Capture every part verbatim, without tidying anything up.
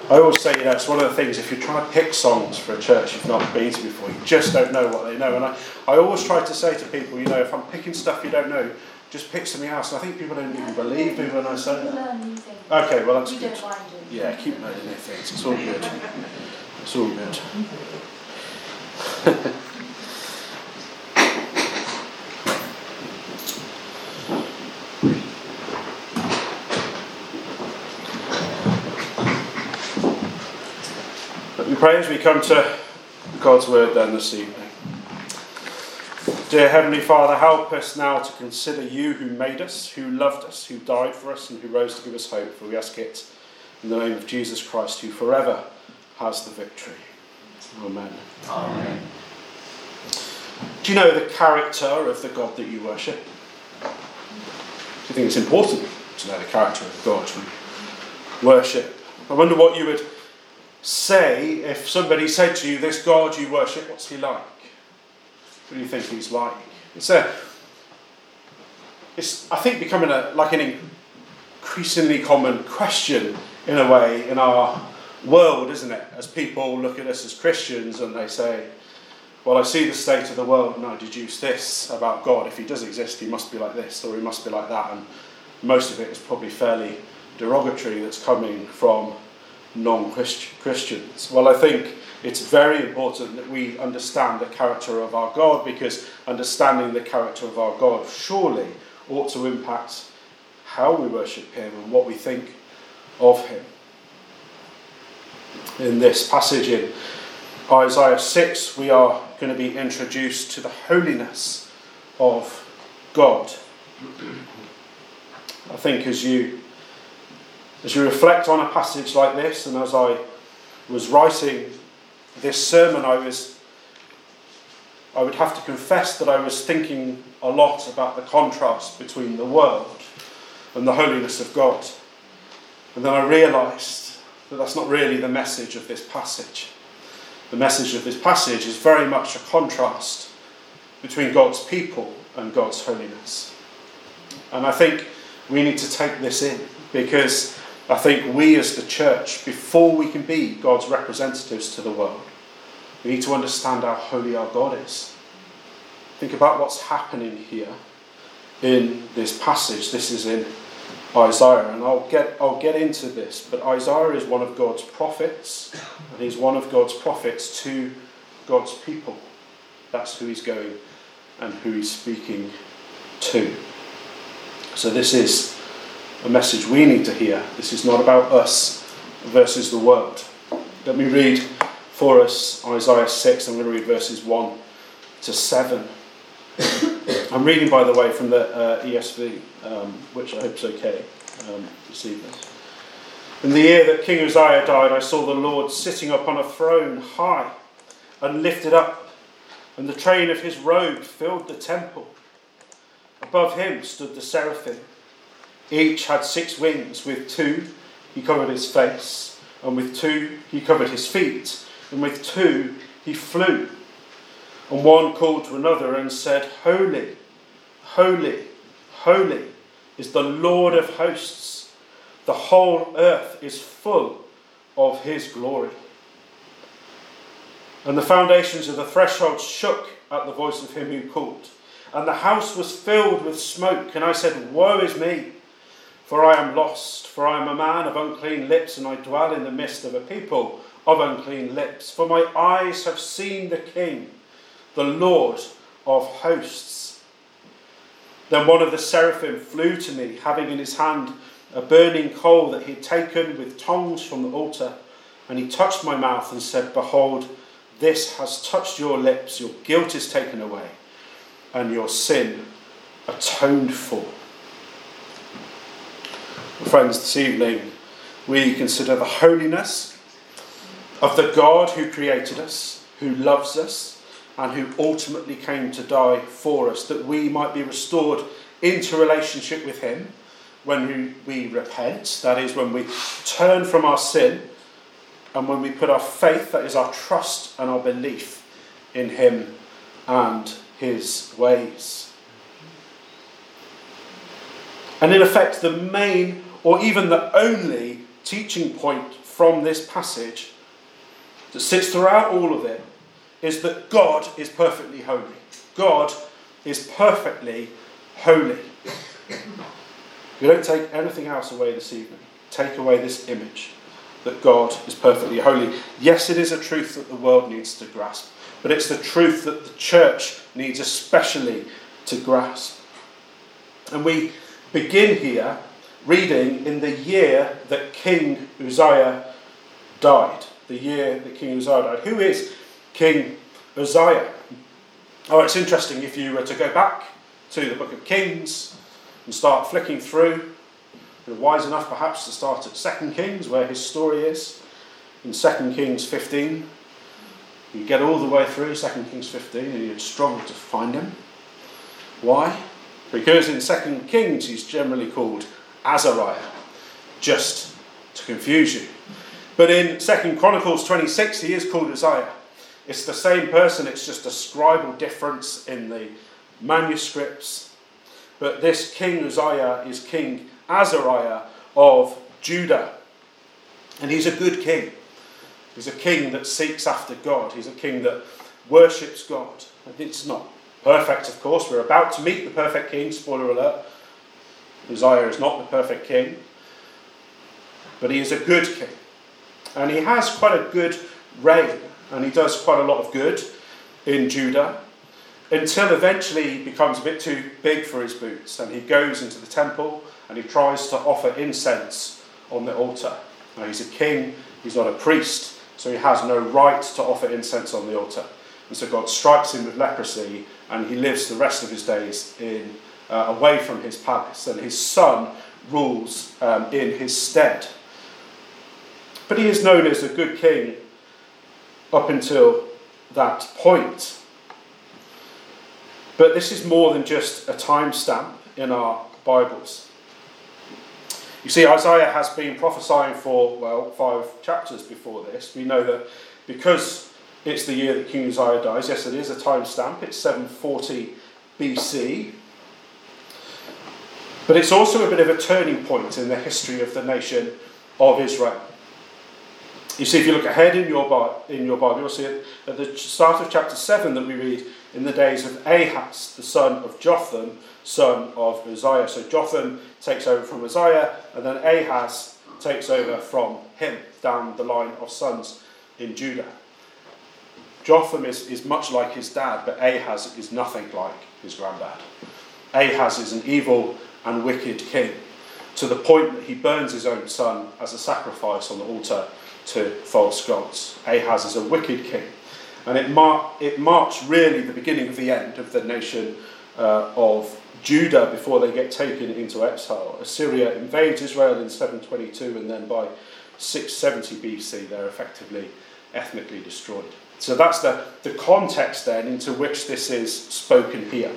I always say, you know, it's one of the things, if you're trying to pick songs for a church you've not been to before, you just don't know what they know. And I, I always try to say to people, you know, if I'm picking stuff you don't know, just pick something else. And I think people don't even believe me when I say that. Okay, well, that's good. Yeah, keep learning new things. It's all good. It's all good. Let me pray as we come to God's word then this evening. Dear Heavenly Father, help us now to consider you who made us, who loved us, who died for us, and who rose to give us hope. For we ask it in the name of Jesus Christ, who forever has the victory. Amen. Amen. Do you know the character of the God that you worship? Do you think it's important to know the character of the God we worship? I wonder what you would say if somebody said to you, this God you worship, what's he like? What do you think he's like? It's a, it's I think becoming a like an increasingly common question in a way in our world, isn't it? As people look at us as Christians and they say, well, I see the state of the world and I deduce this about God. If he does exist, he must be like this or he must be like that. And most of it is probably fairly derogatory that's coming from non-Christians. Well, I think it's very important that we understand the character of our God, because understanding the character of our God surely ought to impact how we worship him and what we think of him. In this passage in Isaiah six, we are going to be introduced to the holiness of God. I think as you As you reflect on a passage like this, and as I was writing this sermon, I was, I would have to confess that I was thinking a lot about the contrast between the world and the holiness of God. And then I realised that that's not really the message of this passage. The message of this passage is very much a contrast between God's people and God's holiness. And I think we need to take this in, because I think we as the church, before we can be God's representatives to the world, we need to understand how holy our God is. Think about what's happening here in this passage. This is in Isaiah, and I'll get I'll get into this, but Isaiah is one of God's prophets, and he's one of God's prophets to God's people. That's who he's going and who he's speaking to. So this is a message we need to hear. This is not about us versus the world. Let me read for us Isaiah six. I'm going to read verses one to seven. I'm reading, by the way, from the uh, E S V, um, which I hope is okay um, this evening. In the year that King Uzziah died, I saw the Lord sitting upon a throne high and lifted up, and the train of his robe filled the temple. Above him stood the seraphim. Each had six wings. With two he covered his face, and with two he covered his feet, and with two he flew. And one called to another and said, Holy, holy, holy is the Lord of hosts. The whole earth is full of his glory. And the foundations of the threshold shook at the voice of him who called, and the house was filled with smoke. And I said, Woe is me! For I am lost, for I am a man of unclean lips, and I dwell in the midst of a people of unclean lips. For my eyes have seen the King, the Lord of hosts. Then one of the seraphim flew to me, having in his hand a burning coal that he had taken with tongs from the altar. And he touched my mouth and said, Behold, this has touched your lips, your guilt is taken away, and your sin atoned for. Friends, this evening we consider the holiness of the God who created us, who loves us, and who ultimately came to die for us, that we might be restored into relationship with him when we repent, that is, when we turn from our sin, and when we put our faith, that is our trust and our belief in him and his ways. And in effect, the main or even the only teaching point from this passage that sits throughout all of it is that God is perfectly holy. God is perfectly holy. We don't take anything else away this evening. Take away this image that God is perfectly holy. Yes, it is a truth that the world needs to grasp, but it's the truth that the church needs especially to grasp. And we begin here reading in the year that King Uzziah died. The year that King Uzziah died. Who is King Uzziah? Oh, it's interesting if you were to go back to the book of Kings and start flicking through. You're wise enough perhaps to start at Second Kings, where his story is. In Second Kings fifteen, you get all the way through Second Kings fifteen and you'd struggle to find him. Why? Because in Second Kings he's generally called Azariah, just to confuse you. But in Second Chronicles twenty-six he is called Uzziah. It's the same person, it's just a scribal difference in the manuscripts. But this King Uzziah is King Azariah of Judah. And he's a good king. He's a king that seeks after God. He's a king that worships God. And it's not perfect, of course. We're about to meet the perfect king, spoiler alert. Uzziah is not the perfect king. But he is a good king. And he has quite a good reign. And he does quite a lot of good in Judah. Until eventually he becomes a bit too big for his boots. And he goes into the temple and he tries to offer incense on the altar. Now he's a king, he's not a priest, so he has no right to offer incense on the altar. And so God strikes him with leprosy and he lives the rest of his days in uh, away from his palace. And his son rules um, in his stead. But he is known as a good king up until that point. But this is more than just a timestamp in our Bibles. You see, Isaiah has been prophesying for, well, five chapters before this. We know that because it's the year that King Uzziah dies, yes, it is a timestamp. It's seven forty B C. But it's also a bit of a turning point in the history of the nation of Israel. You see, if you look ahead in your, in your Bible, you'll see it at the start of chapter seven that we read, in the days of Ahaz, the son of Jotham, son of Uzziah. So Jotham takes over from Uzziah, and then Ahaz takes over from him, down the line of sons in Judah. Jotham is, is much like his dad, but Ahaz is nothing like his granddad. Ahaz is an evil and wicked king, to the point that he burns his own son as a sacrifice on the altar to false gods. Ahaz is a wicked king. And it, mar- it marks really the beginning of the end of the nation uh, of Judah before they get taken into exile. Assyria invades Israel in seven twenty-two, and then by six seventy B C they're effectively ethnically destroyed. So that's the, the context then into which this is spoken here.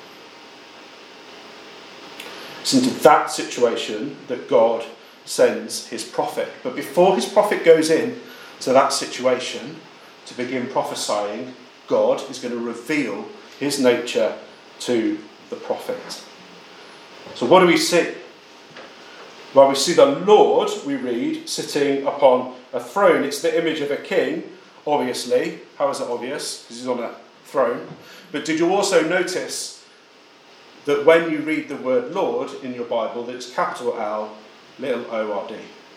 It's into that situation that God sends his prophet. But before his prophet goes in to that situation to begin prophesying, God is going to reveal his nature to the prophet. So what do we see? Well, we see the Lord, we read, sitting upon a throne. It's the image of a king, obviously. How is it obvious? Because he's on a throne. But did you also notice that when you read the word Lord in your Bible, that it's capital L, little O R D?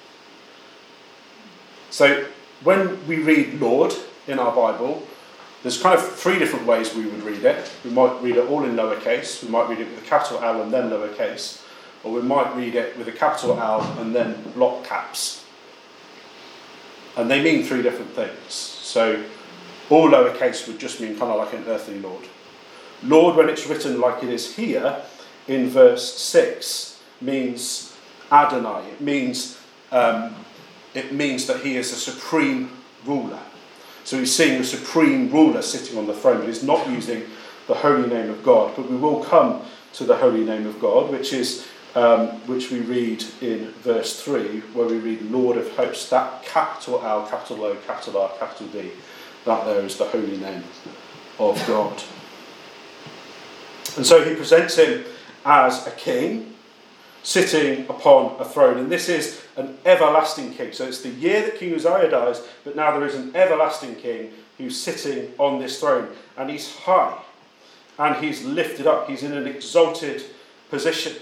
So when we read Lord in our Bible, there's kind of three different ways we would read it. We might read it all in lowercase, we might read it with a capital L and then lowercase, or we might read it with a capital L and then block caps. And they mean three different things. So all lowercase would just mean kind of like an earthly Lord. Lord, when it's written like it is here in verse six, means Adonai. It means um, it means that he is a supreme ruler. So he's seeing a supreme ruler sitting on the throne, but he's not using the holy name of God. But we will come to the holy name of God, which is um, which we read in verse three, where we read Lord of hosts. That capital L, capital O, capital R, capital D, that there is the holy name of God. And so he presents him as a king sitting upon a throne. And this is an everlasting king. So it's the year that King Uzziah dies, but now there is an everlasting king who's sitting on this throne. And he's high, and he's lifted up. He's in an exalted position.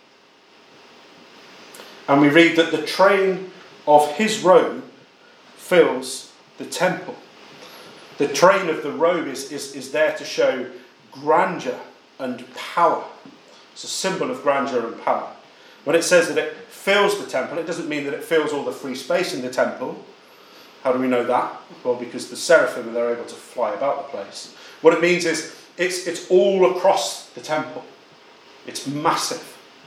And we read that the train of his robe fills the temple. The train of the robe is, is, is there to show grandeur and power. It's a symbol of grandeur and power. When it says that it fills the temple, it doesn't mean that it fills all the free space in the temple. How do we know that? Well, because the seraphim, they're able to fly about the place. What it means is it's, it's all across the temple. It's massive.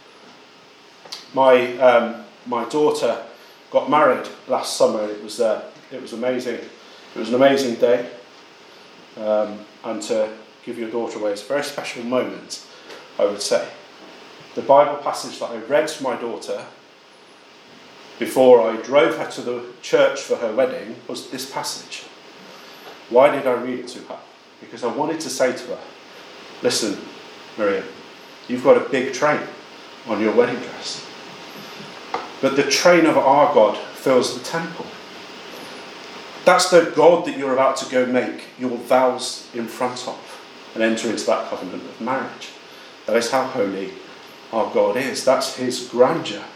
My um, my daughter got married last summer. It was uh, it was amazing. It was an amazing day. Um, and to give your daughter away is a very special moment, I would say. The Bible passage that I read to my daughter before I drove her to the church for her wedding was this passage. Why did I read it to her? Because I wanted to say to her, listen, Miriam, you've got a big train on your wedding dress. But the train of our God fills the temple. That's the God that you're about to go make your vows in front of and enter into that covenant of marriage. That is how holy our God is. That's his grandeur.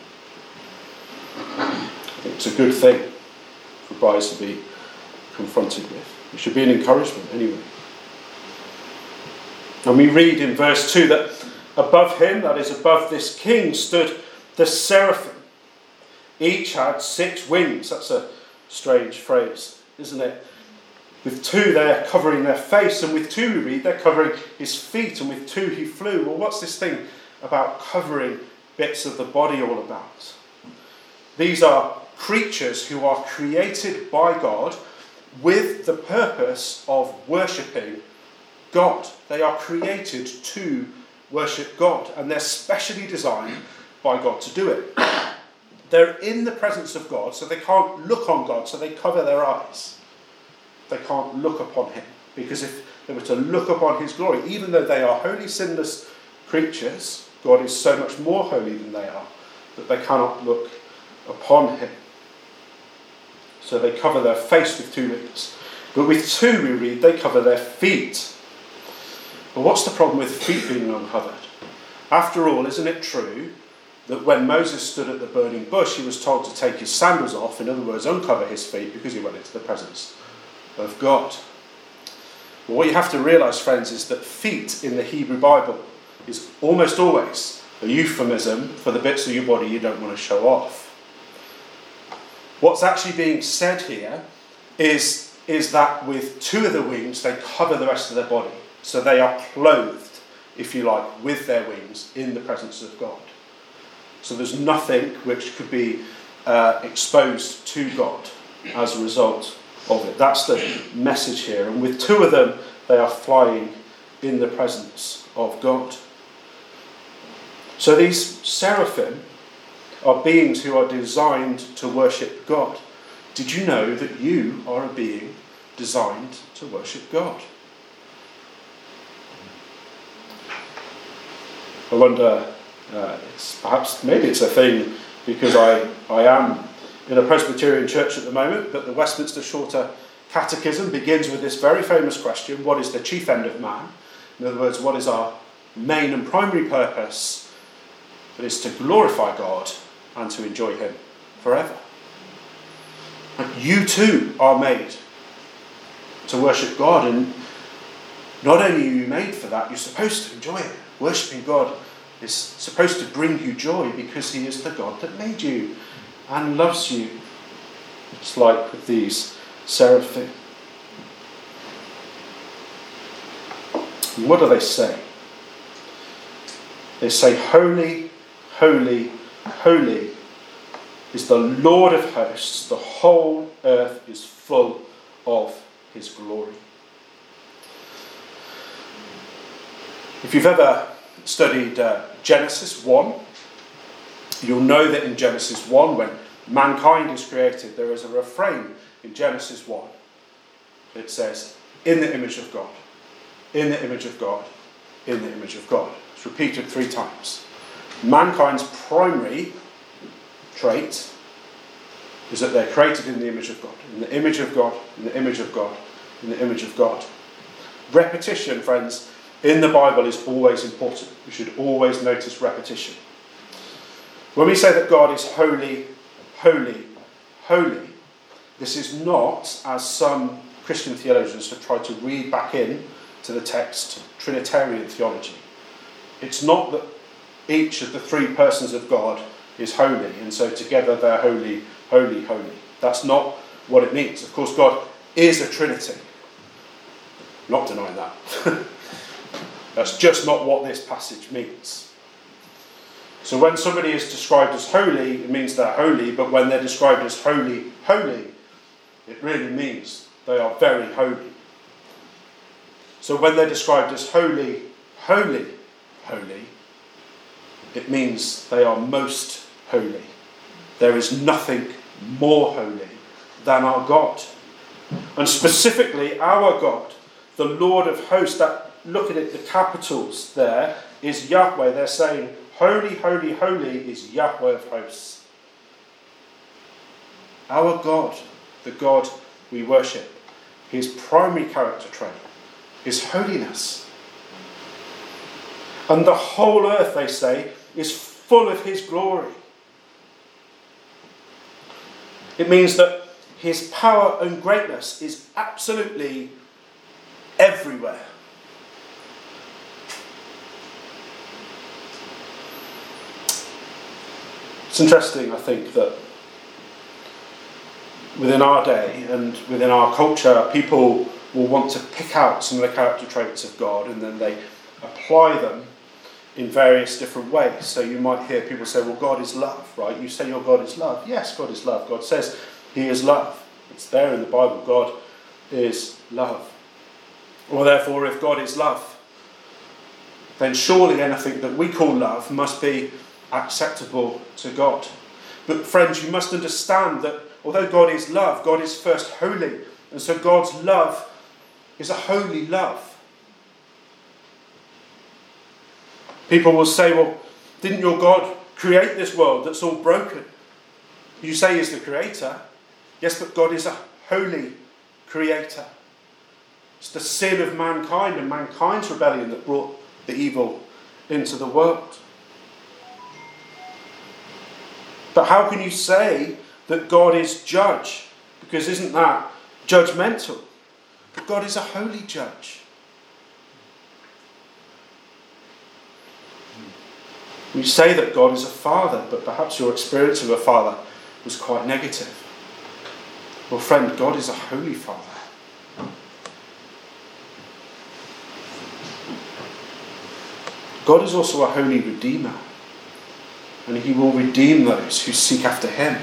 I think it's a good thing for brides to be confronted with. It should be an encouragement anyway. And we read in verse two that above him, that is above this king, stood the seraphim. Each had six wings. That's a strange phrase, isn't it? With two they're covering their face, and with two we read they're covering his feet, and with two he flew. Well, what's this thing about covering bits of the body all about? These are creatures who are created by God with the purpose of worshipping God. They are created to worship God, and they're specially designed by God to do it. They're in the presence of God, so they can't look on God, so they cover their eyes. They can't look upon him, because if they were to look upon his glory, even though they are holy, sinless creatures, God is so much more holy than they are, that they cannot look upon him. So they cover their face with two wings. But with two, we read, they cover their feet. But what's the problem with feet being uncovered? After all, isn't it true that when Moses stood at the burning bush, he was told to take his sandals off, in other words, uncover his feet, because he went into the presence of God? Well, what you have to realise, friends, is that feet in the Hebrew Bible is almost always a euphemism for the bits of your body you don't want to show off. What's actually being said here is, is that with two of the wings, they cover the rest of their body. So they are clothed, if you like, with their wings in the presence of God. So there's nothing which could be uh, exposed to God as a result of it. That's the message here. And with two of them, they are flying in the presence of God. So these seraphim are beings who are designed to worship God. Did you know that you are a being designed to worship God? I wonder, uh, it's perhaps, maybe it's a thing because I, I am in a Presbyterian church at the moment, but the Westminster Shorter Catechism begins with this very famous question: what is the chief end of man? In other words, what is our main and primary purpose? It is to glorify God and to enjoy him forever. And you too are made to worship God, and not only are you made for that, you're supposed to enjoy it. Worshipping God is supposed to bring you joy because he is the God that made you and loves you. It's like with these seraphim. And what do they say? They say, "Holy, holy, holy is the Lord of hosts. The whole earth is full of his glory." If you've ever studied uh, Genesis one, you'll know that in Genesis one, when mankind is created, there is a refrain in Genesis one. It says, "In the image of God, in the image of God, in the image of God." It's repeated three times. Mankind's primary trait is that they're created in the image of God. In the image of God, in the image of God, in the image of God. Repetition, friends, in the Bible is always important. We should always notice repetition. When we say that God is holy, holy, holy, this is not, as some Christian theologians have tried to read back in to the text, Trinitarian theology. It's not that each of the three persons of God is holy, and so together they're holy, holy, holy. That's not what it means. Of course, God is a Trinity. Not denying that. That's just not what this passage means. So when somebody is described as holy, it means they're holy, but when they're described as holy, holy, it really means they are very holy. So when they're described as holy, holy, holy, it means they are most holy. There is nothing more holy than our God. And specifically our God, the Lord of hosts, that, look at it, the capitals there, is Yahweh. They're saying, holy, holy, holy is Yahweh of hosts. Our God, the God we worship, his primary character trait is holiness. And the whole earth, they say, is full of his glory. It means that his power and greatness is absolutely everywhere. It's interesting, I think, that within our day and within our culture, people will want to pick out some of the character traits of God and then they apply them in various different ways. So you might hear people say, well, God is love, right? You say your God is love. Yes, God is love. God says he is love. It's there in the Bible. God is love. Well, therefore, if God is love, then surely anything that we call love must be acceptable to God. But friends, you must understand that although God is love, God is first holy. And so God's love is a holy love. People will say, well, didn't your God create this world that's all broken? You say he's the creator. Yes, but God is a holy creator. It's the sin of mankind and mankind's rebellion that brought the evil into the world. But how can you say that God is judge? Because isn't that judgmental? But God is a holy judge. You say that God is a father, but perhaps your experience of a father was quite negative. Well, friend, God is a holy father. God is also a holy redeemer, and he will redeem those who seek after him.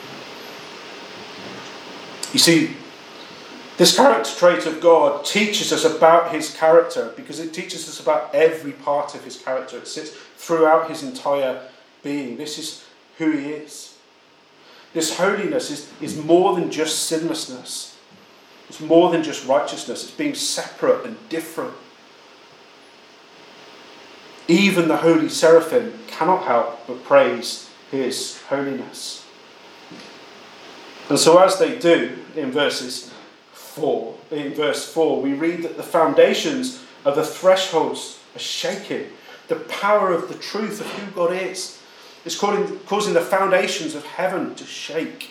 You see, this character trait of God teaches us about his character because it teaches us about every part of his character. It sits throughout his entire being. This is who he is. This holiness is, is more than just sinlessness. It's more than just righteousness. It's being separate and different. Even the holy seraphim cannot help but praise his holiness. And so as they do in verses four, in verse four, we read that the foundations of the thresholds are shaking. The power of the truth of who God is is causing, causing the foundations of heaven to shake.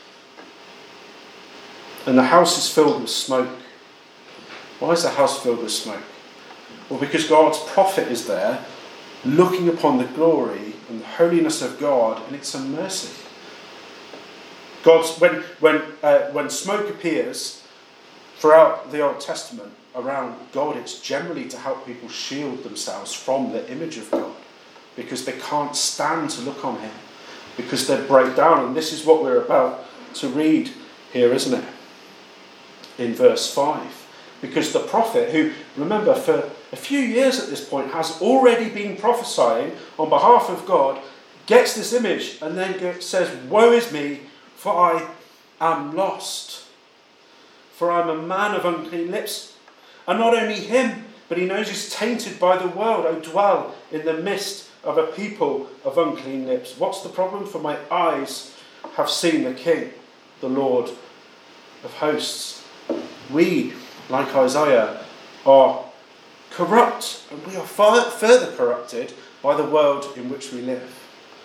And the house is filled with smoke. Why is the house filled with smoke? Well, because God's prophet is there, looking upon the glory and the holiness of God, and it's a mercy. God's when when uh, when smoke appears throughout the Old Testament around God, it's generally to help people shield themselves from the image of God, because they can't stand to look on him, because they break down. And this is what we're about to read here, isn't it? In verse five. Because the prophet, who, remember, for a few years at this point has already been prophesying on behalf of God, gets this image and then says, woe is me, for I am lost. For I'm a man of unclean lips. And not only him, but he knows he's tainted by the world. I dwell in the midst of a people of unclean lips. What's the problem? For my eyes have seen the King. the Lord of hosts. We, like Isaiah, are corrupt, and we are far further corrupted by the world in which we live.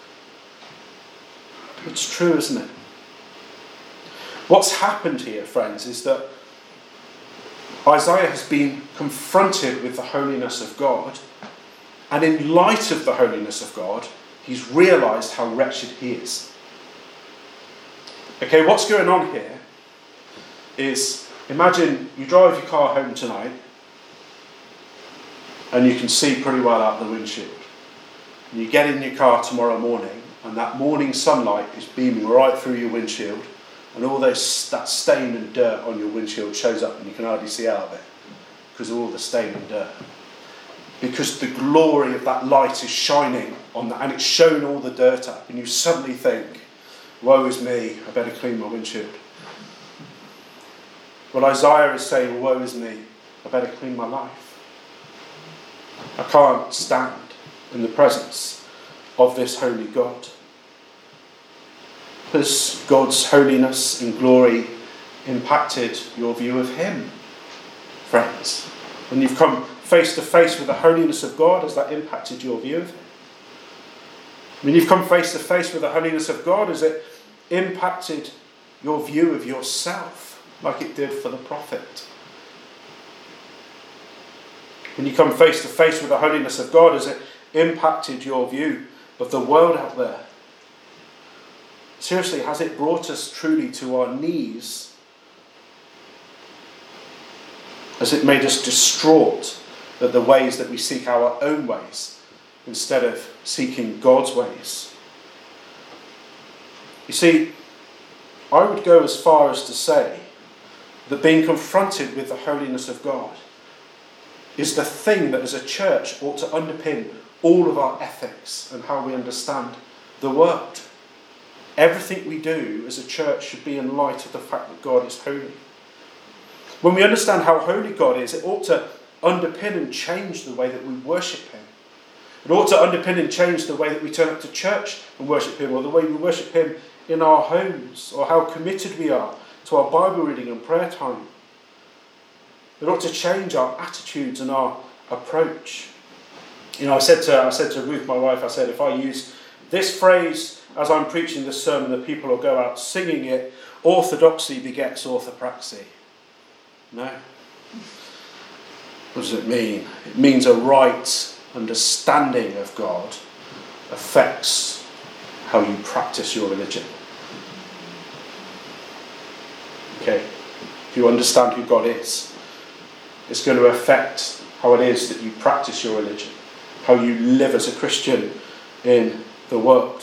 It's true, isn't it? What's happened here, friends, is that Isaiah has been confronted with the holiness of God, and in light of the holiness of God, he's realised how wretched he is. Okay, what's going on here is, imagine you drive your car home tonight, and you can see pretty well out the windshield. And you get in your car tomorrow morning, and that morning sunlight is beaming right through your windshield, and all those that stain and dirt on your windshield shows up, and you can hardly see out of it because of all the stain and dirt. Because the glory of that light is shining on that, and it's showing all the dirt up, and you suddenly think, woe is me, I better clean my windshield. Well, Isaiah is saying, woe is me, I better clean my life. I can't stand in the presence of this holy God. Has God's holiness and glory impacted your view of him, friends? When you've come face to face with the holiness of God, has that impacted your view of him? When you've come face to face with the holiness of God, has it impacted your view of yourself like it did for the prophet? When you come face to face with the holiness of God, has it impacted your view of the world out there? Seriously, has it brought us truly to our knees? Has it made us distraught at the ways that we seek our own ways instead of seeking God's ways? You see, I would go as far as to say that being confronted with the holiness of God is the thing that as a church ought to underpin all of our ethics and how we understand the world. Everything we do as a church should be in light of the fact that God is holy. When we understand how holy God is, it ought to underpin and change the way that we worship him. It ought to underpin and change the way that we turn up to church and worship him, or the way we worship him in our homes, or how committed we are to our Bible reading and prayer time. It ought to change our attitudes and our approach. You know, I said to I said to Ruth, my wife, I said, if I use this phrase as I'm preaching this sermon, the people will go out singing it, orthodoxy begets orthopraxy. No. What does it mean? It means a right understanding of God affects how you practice your religion. Okay? If you understand who God is, it's going to affect how it is that you practice your religion, how you live as a Christian in the world.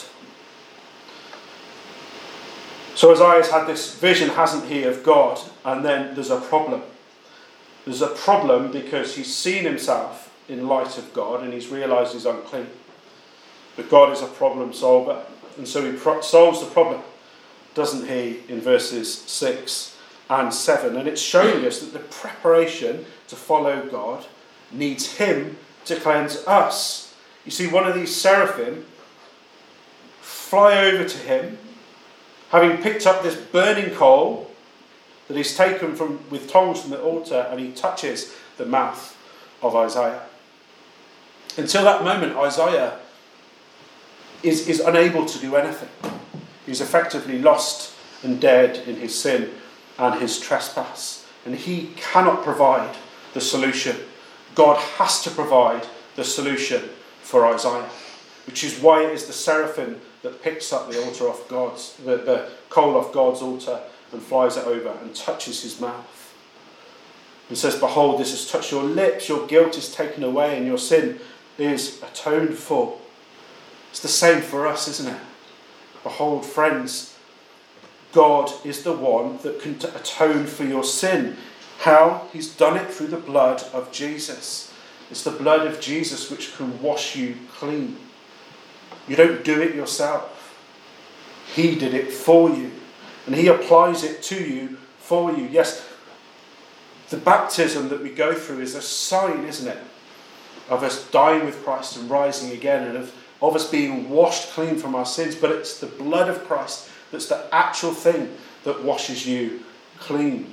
So Isaiah's had this vision, hasn't he, of God, and then there's a problem. There's a problem because he's seen himself in light of God and he's realised he's unclean. But God is a problem solver, and so he pro- solves the problem, doesn't he, in verses six and seven. And it's showing us that the preparation to follow God needs him to cleanse us. You see, one of these seraphim fly over to him, having picked up this burning coal that he's taken from with tongs from the altar, and he touches the mouth of Isaiah. Until that moment, Isaiah is, is unable to do anything. He's effectively lost and dead in his sin and his trespass. And he cannot provide the solution. God has to provide the solution for Isaiah, which is why it is the seraphim that picks up the altar off God's, the, the coal off God's altar and flies it over and touches his mouth. And says, behold, this has touched your lips, your guilt is taken away and your sin is atoned for. It's the same for us, isn't it? Behold, friends, God is the one that can atone for your sin. How? He's done it through the blood of Jesus. It's the blood of Jesus which can wash you clean. You don't do it yourself. He did it for you. And he applies it to you for you. Yes, the baptism that we go through is a sign, isn't it, of us dying with Christ and rising again, and of, of us being washed clean from our sins. But it's the blood of Christ that's the actual thing that washes you clean.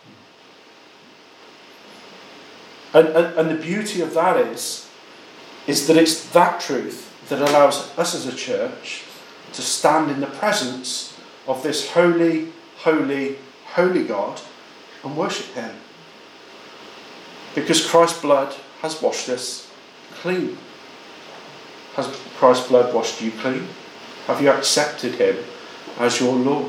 And, and, and the beauty of that is, is that it's that truth that allows us as a church to stand in the presence of this holy, holy, holy God and worship him. Because Christ's blood has washed us clean. Has Christ's blood washed you clean? Have you accepted him as your Lord?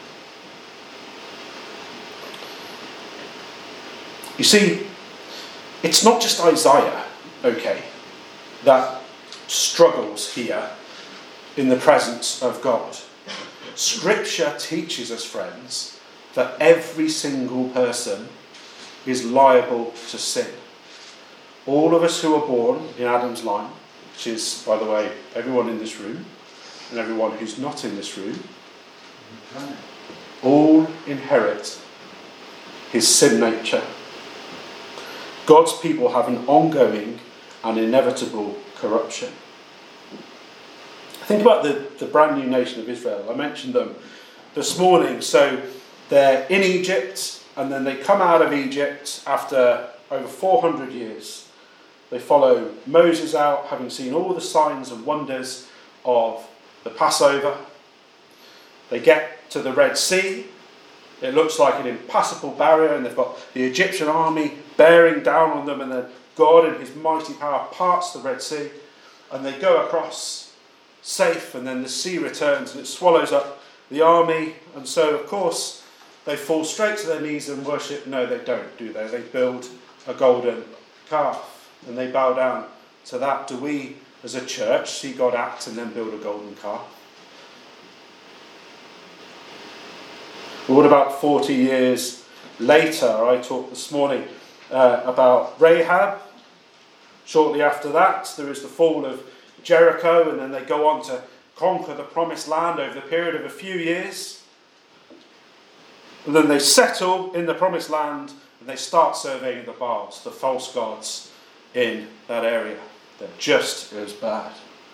You see, it's not just Isaiah, okay, that struggles here in the presence of God. Scripture teaches us, friends, that every single person is liable to sin. All of us who are born in Adam's line, which is, by the way, everyone in this room and everyone who's not in this room, all inherit his sin nature. God's people have an ongoing and inevitable corruption. Think about the, the brand new nation of Israel. I mentioned them this morning. So they're in Egypt, and then they come out of Egypt after over four hundred years. They follow Moses out, having seen all the signs and wonders of the Passover. They get to the Red Sea. It looks like an impassable barrier, and they've got the Egyptian army bearing down on them, and then God in his mighty power parts the Red Sea, and they go across safe, and then the sea returns and it swallows up the army. And so, of course, they fall straight to their knees and worship. No, they don't, do they? They build a golden calf and they bow down to that. Do we, as a church, see God act and then build a golden calf? But what about forty years later? I talked this morning uh, about Rahab. Shortly after that, there is the fall of Jericho, and then they go on to conquer the promised land over the period of a few years. And then they settle in the promised land, and they start surveying the Baals, the false gods in that area. They're just as bad.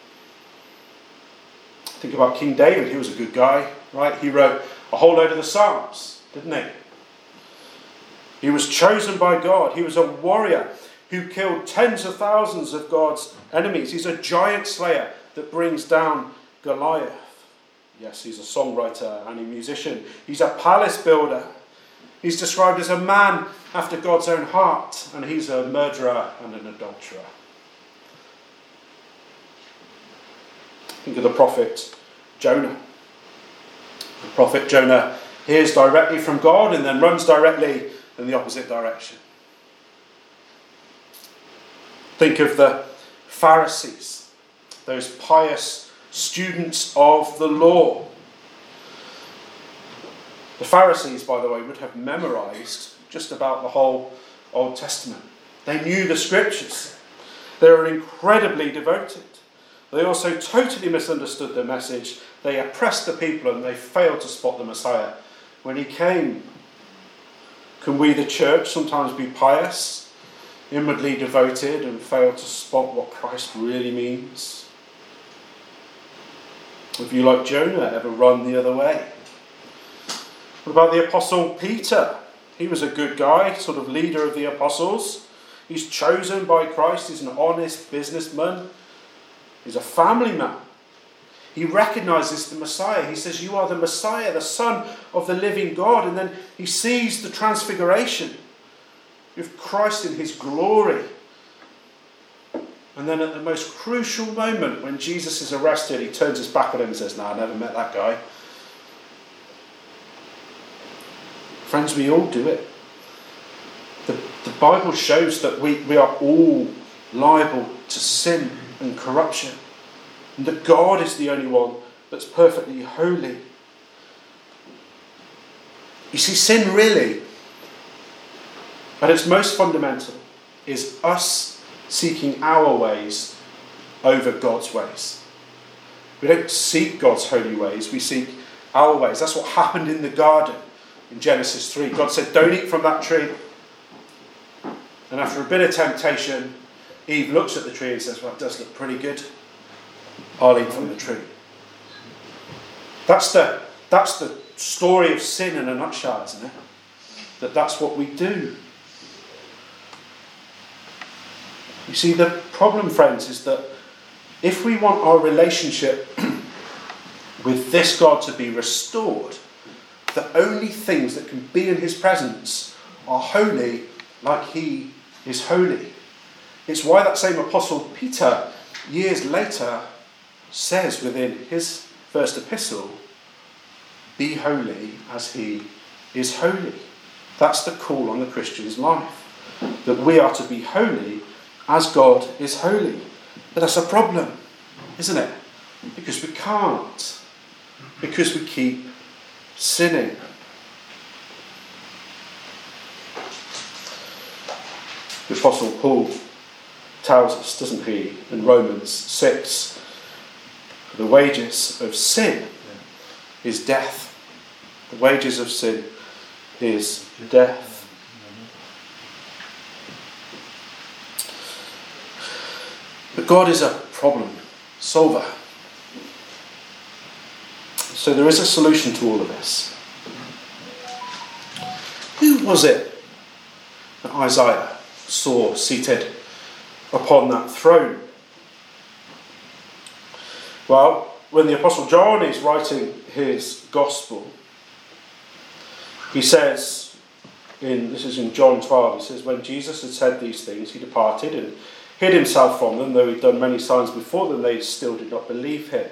Think about King David. He was a good guy, right? He wrote a whole load of the Psalms, didn't he? He was chosen by God. He was a warrior who killed tens of thousands of God's enemies. He's a giant slayer that brings down Goliath. Yes, he's a songwriter and a musician. He's a palace builder. He's described as a man after God's own heart, and he's a murderer and an adulterer. Think of the prophet Jonah. The prophet Jonah hears directly from God and then runs directly in the opposite direction. Think of the Pharisees, those pious students of the law. The Pharisees, by the way, would have memorized just about the whole Old Testament. They knew the scriptures. They were incredibly devoted. They also totally misunderstood the message. They oppressed the people and they failed to spot the Messiah when he came. Can we, the church, sometimes be pious, inwardly devoted, and fail to spot what Christ really means? Have you, like Jonah, ever run the other way? What about the Apostle Peter? He was a good guy, sort of leader of the apostles. He's chosen by Christ. He's an honest businessman. He's a family man. He recognizes the Messiah. He says, "You are the Messiah, the Son of the living God." And then he sees the transfiguration with Christ in his glory. And then at the most crucial moment, when Jesus is arrested, he turns his back on him and says, "No, I never met that guy." Friends, we all do it. The, the Bible shows that we, we are all liable to sin and corruption, and that God is the only one that's perfectly holy. You see, sin really, at its most fundamental, is us seeking our ways over God's ways. We don't seek God's holy ways, we seek our ways. That's what happened in the garden in Genesis three. God said, "Don't eat from that tree." And after a bit of temptation, Eve looks at the tree and says, "Well, it does look pretty good. I'll eat from the tree." That's the, that's the story of sin in a nutshell, isn't it? That that's what we do. You see, the problem, friends, is that if we want our relationship with this God to be restored, the only things that can be in his presence are holy like he is holy. It's why that same Apostle Peter, years later, says within his first epistle, be holy as he is holy. That's the call on the Christian's life. That we are to be holy as God is holy. But that's a problem, isn't it? Because we can't. Because we keep sinning. The Apostle Paul tells us, doesn't he, in Romans six, the wages of sin is death. The wages of sin is death. But God is a problem solver. So there is a solution to all of this. Who was it that Isaiah saw seated upon that throne? Well, when the Apostle John is writing his gospel, he says, in this is in John twelve, he says, when Jesus had said these things, he departed and hid himself from them. Though he'd done many signs before them, they still did not believe him.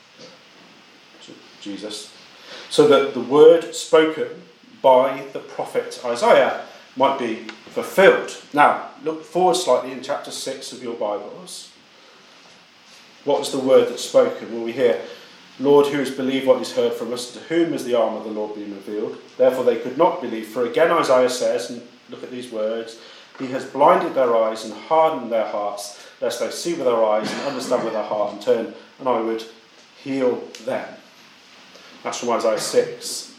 Jesus. So that the word spoken by the prophet Isaiah might be fulfilled. Now, look forward slightly in chapter six of your Bibles. What was the word that's spoken? Well, we hear, Lord, who has believed what is heard from us? To whom has the arm of the Lord been revealed? Therefore they could not believe. For again Isaiah says, and look at these words, he has blinded their eyes and hardened their hearts, lest they see with their eyes and understand with their heart and turn, and I would heal them. That's from Isaiah six.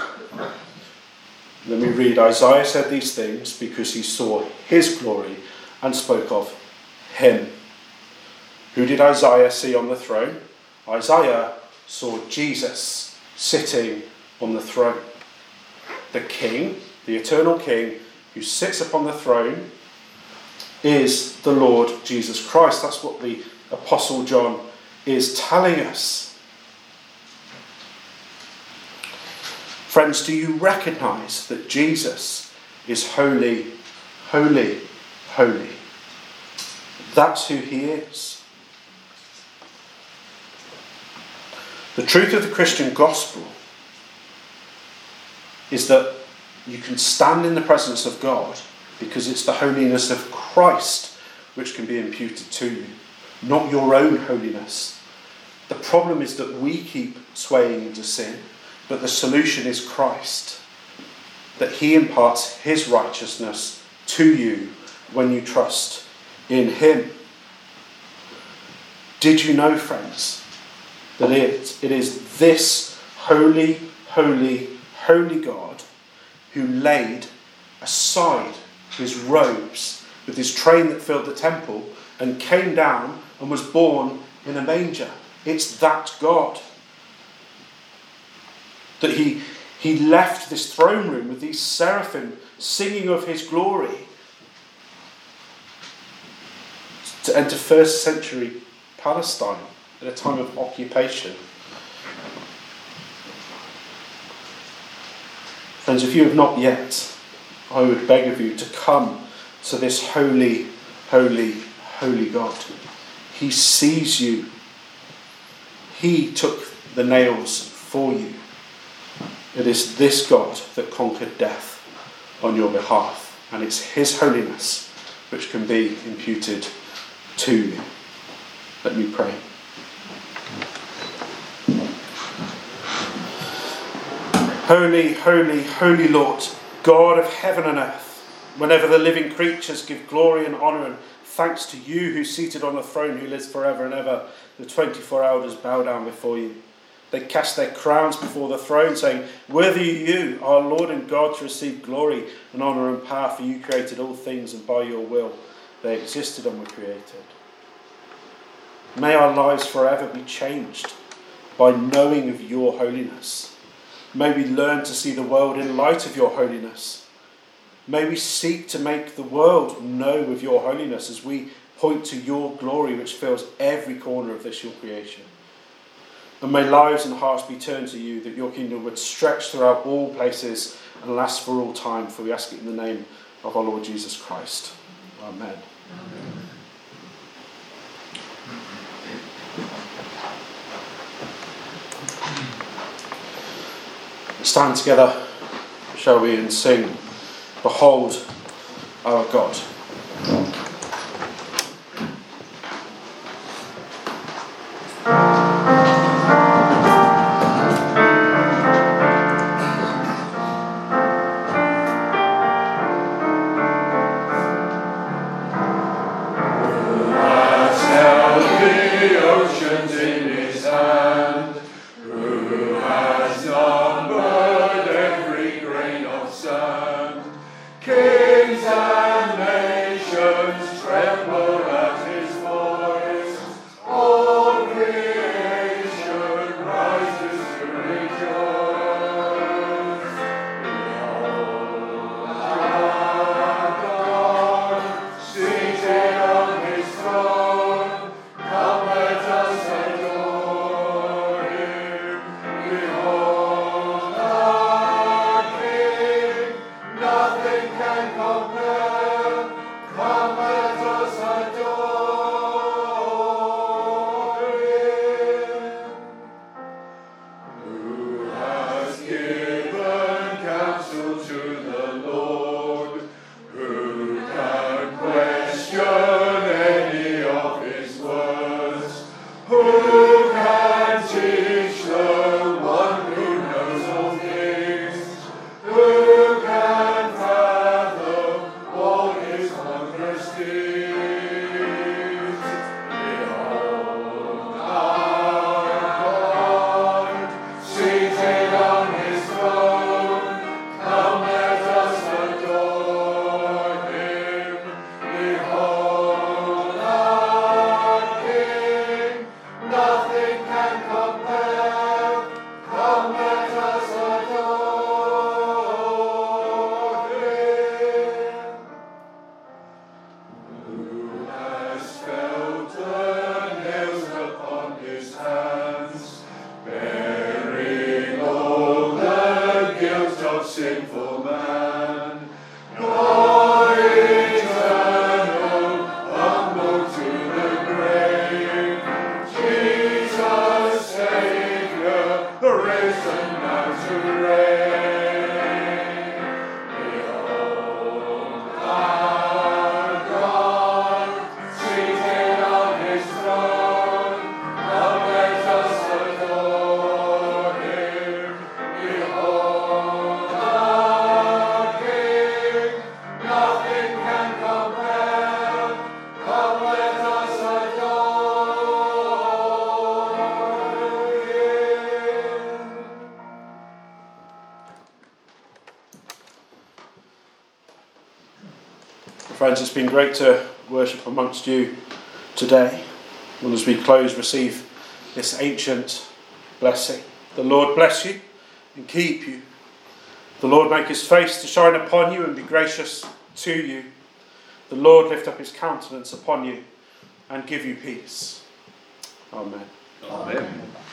Then we read, Isaiah said these things because he saw his glory and spoke of him. Who did Isaiah see on the throne? Isaiah saw Jesus sitting on the throne. The King, the eternal King, who sits upon the throne is the Lord Jesus Christ. That's what the Apostle John is telling us. Friends, do you recognise that Jesus is holy, holy, holy? That's who he is. The truth of the Christian gospel is that you can stand in the presence of God because it's the holiness of Christ which can be imputed to you, not your own holiness. The problem is that we keep swaying into sin. But the solution is Christ, that he imparts his righteousness to you when you trust in him. Did you know, friends, that it, it is this holy, holy, holy God who laid aside his robes with his train that filled the temple and came down and was born in a manger? It's that God. That he, he left this throne room with these seraphim singing of his glory to enter first century Palestine at a time of occupation. Friends, if you have not yet, I would beg of you to come to this holy, holy, holy God. He sees you. He took the nails for you. It is this God that conquered death on your behalf, and it's his holiness which can be imputed to you. Let me pray. Holy, holy, holy Lord, God of heaven and earth, whenever the living creatures give glory and honour and thanks to you who's seated on the throne, who lives forever and ever, the twenty-four elders bow down before you. They cast their crowns before the throne, saying, worthy are you, our Lord and God, to receive glory and honour and power, for you created all things, and by your will they existed and were created. May our lives forever be changed by knowing of your holiness. May we learn to see the world in light of your holiness. May we seek to make the world know of your holiness as we point to your glory which fills every corner of this your creation. And may lives and hearts be turned to you, that your kingdom would stretch throughout all places and last for all time. For we ask it in the name of our Lord Jesus Christ. Amen. Amen. Stand together, shall we, and sing, Behold our God. Friends, it's been great to worship amongst you today. And as we close, receive this ancient blessing. The Lord bless you and keep you. The Lord make his face to shine upon you and be gracious to you. The Lord lift up his countenance upon you and give you peace. Amen. Amen.